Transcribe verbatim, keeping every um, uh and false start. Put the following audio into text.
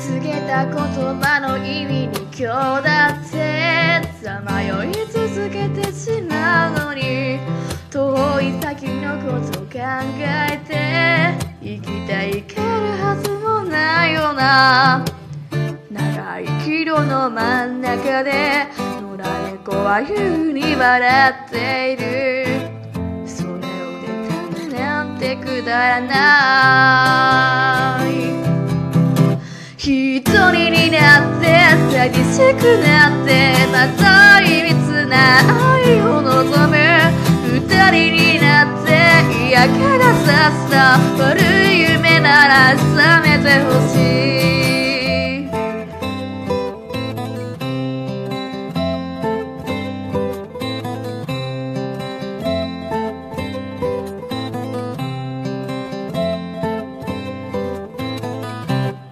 告げた言葉の意味に今日だってさまよい続けてしまうのに、遠い先のこと考えて生きていけるはずもないよな。長い軌道の真ん中で野良猫は優に笑っている。それを妬むなんてくだらない。一人になって寂しくなってまたいびつな愛を望む。二人になって嫌気がさした悪い夢なら覚め